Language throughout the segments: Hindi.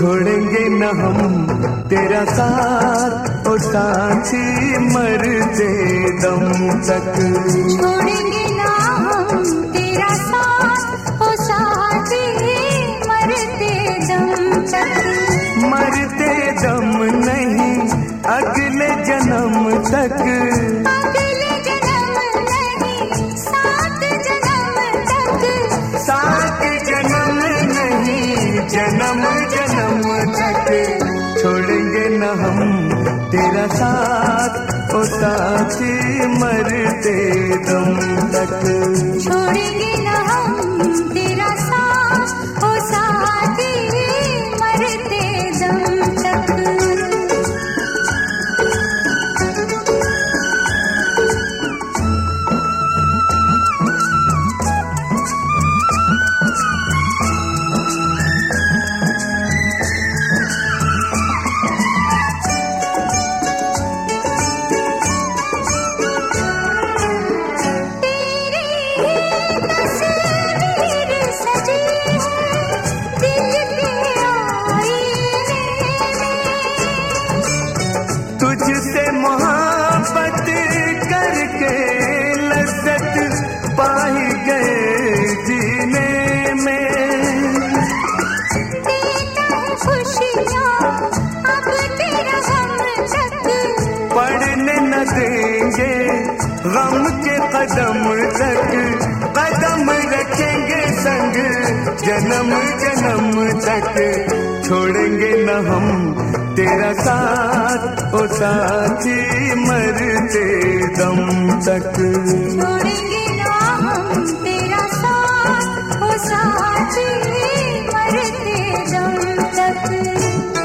छोड़ेंगे न हम तेरा साथ ओ साथी मरते दम तक। छोड़ेंगे ना हम तेरा साथ ओ साथी मरते दम तक। मरते दम नहीं अगले जन्म तक। अगले जन्म नहीं सात जन्म तक। सात जन्म नहीं जन्म जन्म तक। छोड़ेंगे न हम तेरा साथ ओ साथी मरते दम तक। छोड़ेंगे न हम तेरा साथ ओ साथी मरते दम तक। तुझसे मोहब्बत करके लज्जत पाई गए जीने में। खुशियाँ अब तेरा गम तक। पढ़ने न देंगे गम के कदम तक। कदम रखेंगे संग जन्म जन्म तक। छोड़ेंगे न हम तेरा साथ ओ साथी मरते दम तक। छोड़ेंगे ना हम तेरा साथ ओ साथी मरते दम तक।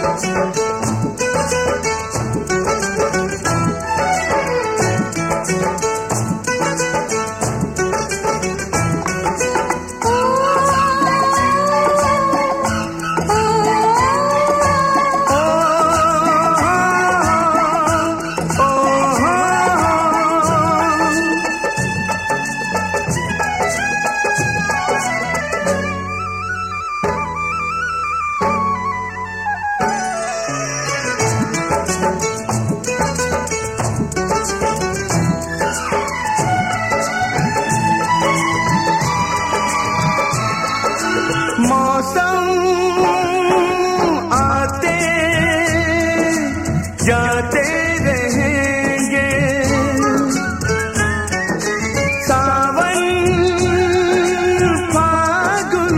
मौसम आते जाते रहेंगे। सावन फागुन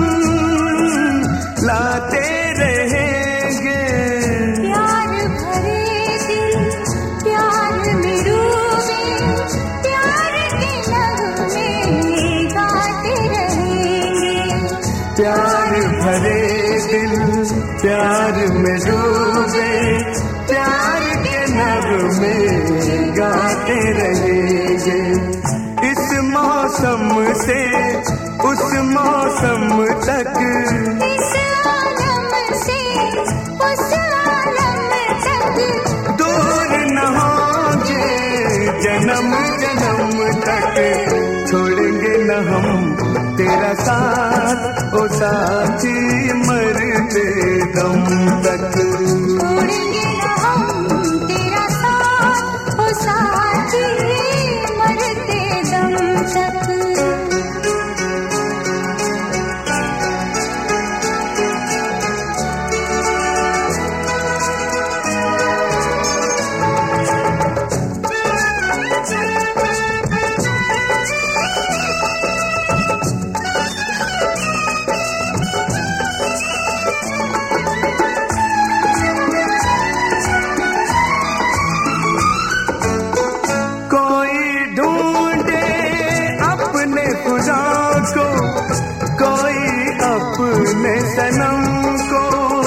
लाते रहेंगे। प्यार भरे दिल प्यार में डूबे प्यार के नगमे गाते रहेंगे। प्यार भरे दिल प्यार में डूबे प्यार के नगमे गाते रहेंगे। इस मौसम से उस मौसम तक। इस आलम से उस आलम तक। दूर न होंगे जन्म जन्म तक। छोड़ेंगे न हम तेरा साथ ओ साथी मरते दम तक। छोड़ेंगे ना हम तेरा साथ ओ साथी मरते दम तक। अपने सनम को।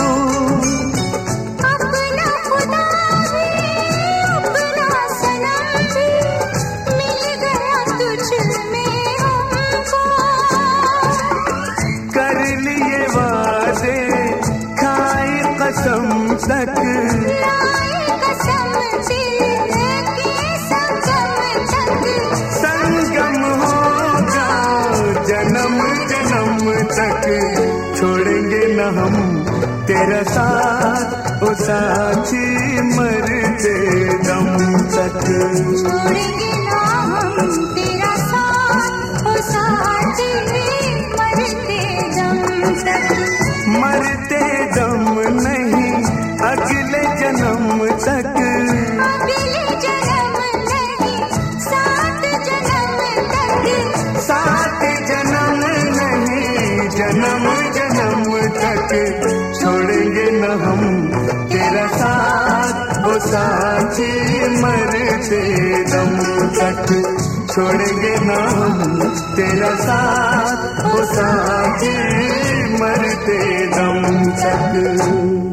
अपना खुदा भी अपना सनम भी मिल गया तुझ में हमको। कर लिए वादे खाए कसम तक। लाए कसम दिल के संगम तक। संगम होगा जन्म जन्म तक। छोड़ेंगे न हम तेरा साथ साथ ओ साथी मरते दम तक। छोड़ेंगे ना हम तेरा साथ ओ साथी मरते दम तक। मरते दम नहीं अगले जन्म तक। अगले जन्म नहीं सात जन्म तक। सात जन्म नहीं जन्म जन्म तक। छोड़ेंगे न हम तेरा साथ ओ साथी मरते दम तक। छोड़ेंगे न हम तेरा साथ ओ साथी मरते दम तक।